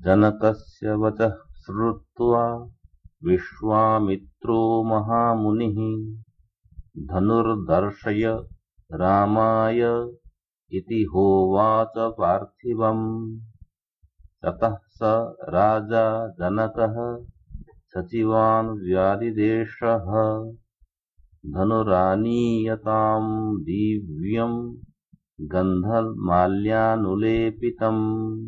जनकस्य वचः श्रुत्वा विश्वामित्रो महामुनिः धनुर्दर्शय रामाय इति होवाच पार्थिवम्। ततः स राजा जनकः सचिवान् व्यादिदेशः धनुरानीयताम् दिव्यम् गन्धमाल्यानुलेपितम्।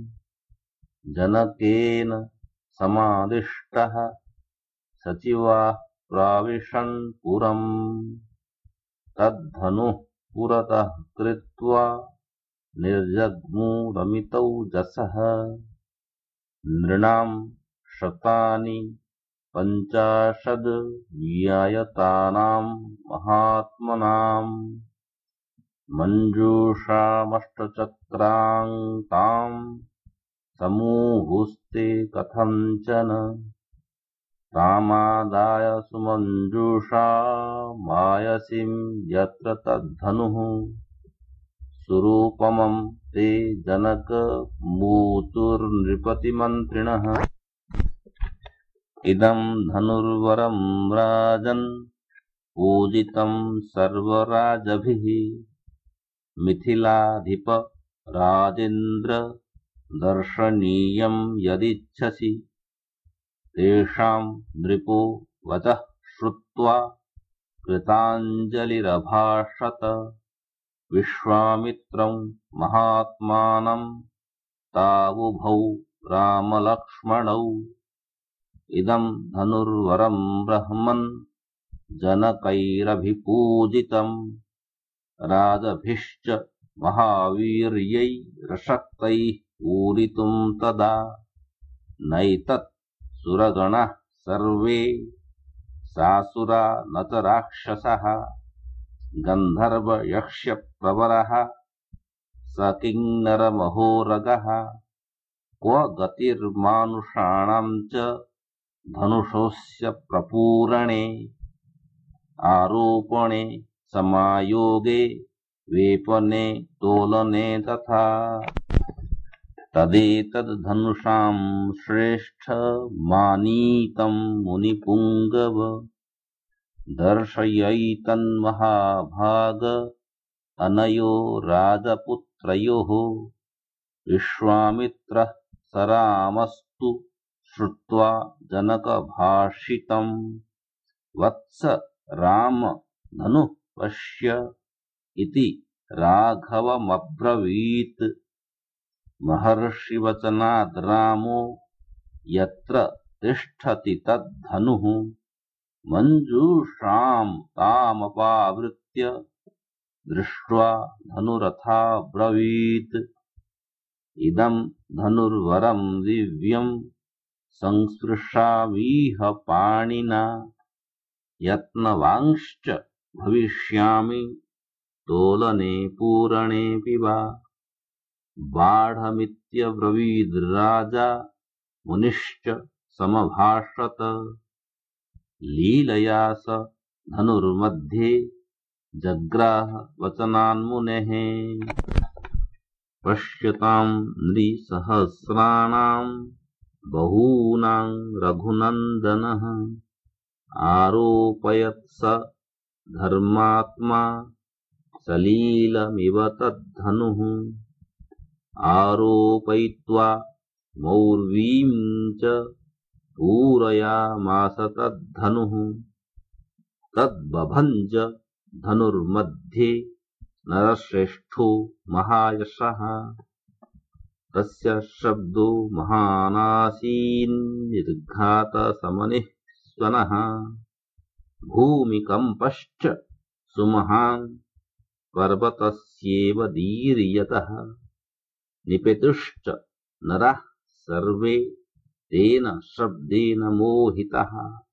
जनकेन समादिष्टः सचिवाः प्राविशन् पुरम्। तद्धनुः पुरतः कृत्वा निर्जग्मुरमितौजसः। नृणाम् शतानि 50 व्यायतानाम् महात्मनाम्। मञ्जूषामष्टचक्रान्ताम् समूहुस्ते कथञ्चन। तामादाय सुमञ्जूषा मायसीम् यत्र तद्धनुः। सुरूपमं ते जनक मूतुर्नृपतिमन्त्रिणः। इदं धनुर्वरं राजन् पूजितं सर्वराजभिः। मिथिलाधिप राजेन्द्र दर्शनीयं यदिच्छसि। तेषां नृपो वचः श्रुत्वा कृताञ्जलिरभाषत। विश्वामित्रं महात्मानं तावुभौ रामलक्ष्मणौ। इदं धनुर्वरं ब्रह्मन् जनकैरभिपूजितं। राजभिश्च महावीर्यैरशक्तैः पूरितुं तदा। नैतत् सुरगणाः सर्वे सासुरा न च राक्षसः। गन्धर्वयक्ष्यप्रवरः स किन्नरमहोरगः। क्व गतिर्मानुषाणां च धनुषोऽस्य प्रपूरणे। आरोपणे समायोगे वेपने तोलने तथा। तदेतद्धनुषां श्रेष्ठ मानीतं मुनिपुङ्गव। दर्शयैतन्महाभाग अनयो राजपुत्रयोः। विश्वामित्रः स रामस्तु श्रुत्वा जनकभाषितम्। वत्स राम धनुः पश्य इति राघवमब्रवीत्। महर्षिवचनाद् रामो यत्र तिष्ठति तद्धनुः। मञ्जूषां तामपावृत्य दृष्ट्वा धनुरथाब्रवीत्। इदं धनुर्वरं दिव्यं संस्पृशामीह पाणिना। यत्नवांश्च भविष्यामि तोलने पूरणेऽपि वा। बाढमित्यब्रवीद्राजा मुनिश्च समभाषत। लीलया स धनुर्मध्ये जग्राह वचनान्मुनेः। पश्यतां नृसहस्राणां बहूनां रघुनन्दनः। आरोपयत्स धर्मात्मा सलीलमिव तद्धनुः। आरोपयित्वा मौर्वीं च पूरयामास तद्धनुः। तद्बभञ्ज धनुर्मध्ये नरश्रेष्ठो महायशः। तस्य शब्दो महानासीन्निर्घातसमनिःस्वनः। भूमिकम्पश्च सुमहान् पर्वतस्येव दीर्यतः। निपेतुश्च नराः सर्वे तेन शब्देन मोहितः।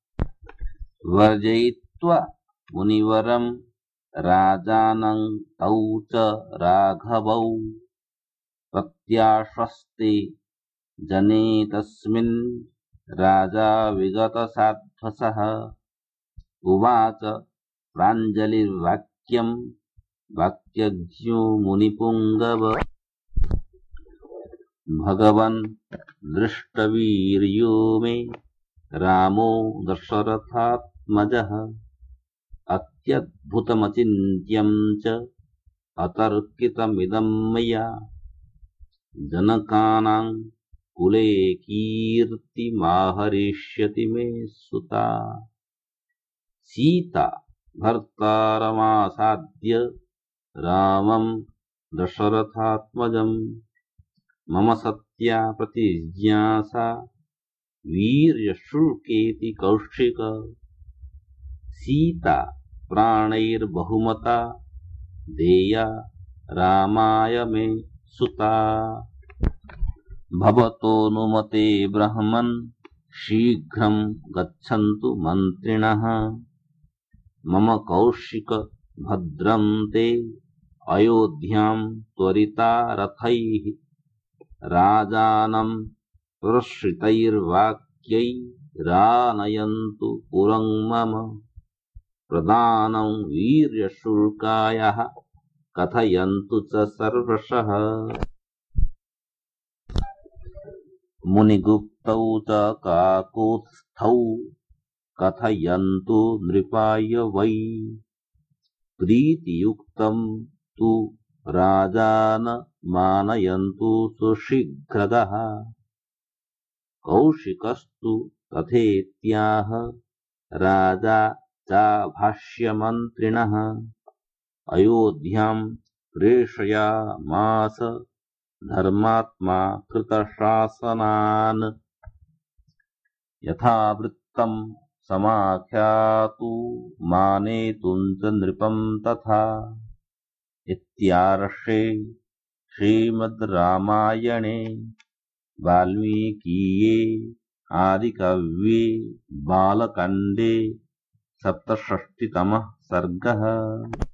वर्जयित्वा मुनिवरं राजानं तौ च राघवौ। प्रत्याश्वस्ते जने तस्मिन् राजा विगतसाध्वसः। उवाच प्राञ्जलिर्वाक्यं वाक्यज्ञो मुनिपुङ्गव। भगवन् दृष्टवीर्यो मे रामो दशरथात्मजः अत्यद्भुतमचिन्त्यं च अतर्कितमिदं मया जनकानां कुले कीर्तिमाहरिष्यति मे सुता सीता भर्तारमासाद्य रामं दशरथात्मजम् मम सत्या प्रतिज्ञा सा वीर्यशुल्केति कौशिक सीता प्राणैर्बहुमता देया रामाय मे सुता भवतोऽनुमते ब्रह्मन् शीघ्रं गच्छन्तु मन्त्रिणः मम कौशिक भद्रं ते अयोध्यां त्वरिता रथैः राजानं प्रश्रितैर्वाक्यैरानयन्तु पुरं मम प्रदानं वीर्यशुल्कायाः कथयन्तु च सर्वशः मुनिगुप्तौ च काकुत्स्थौ कथयन्तु नृपाय वै प्रीतियुक्तं तु राजान मानयन्तु सुशीघ्रगः कौशिकस्तु तथेत्याह राजा चाभाष्यमन्त्रिणः अयोध्यां प्रेषयामास धर्मात्मा कृतशासनान् यथावृत्तं समाख्यातु मानेतुं च नृपं तथा इत्यार्षे श्रीमद् रामायणे वाल्मीकीये आदिकाव्ये बालकाण्डे 67तमः सर्गः।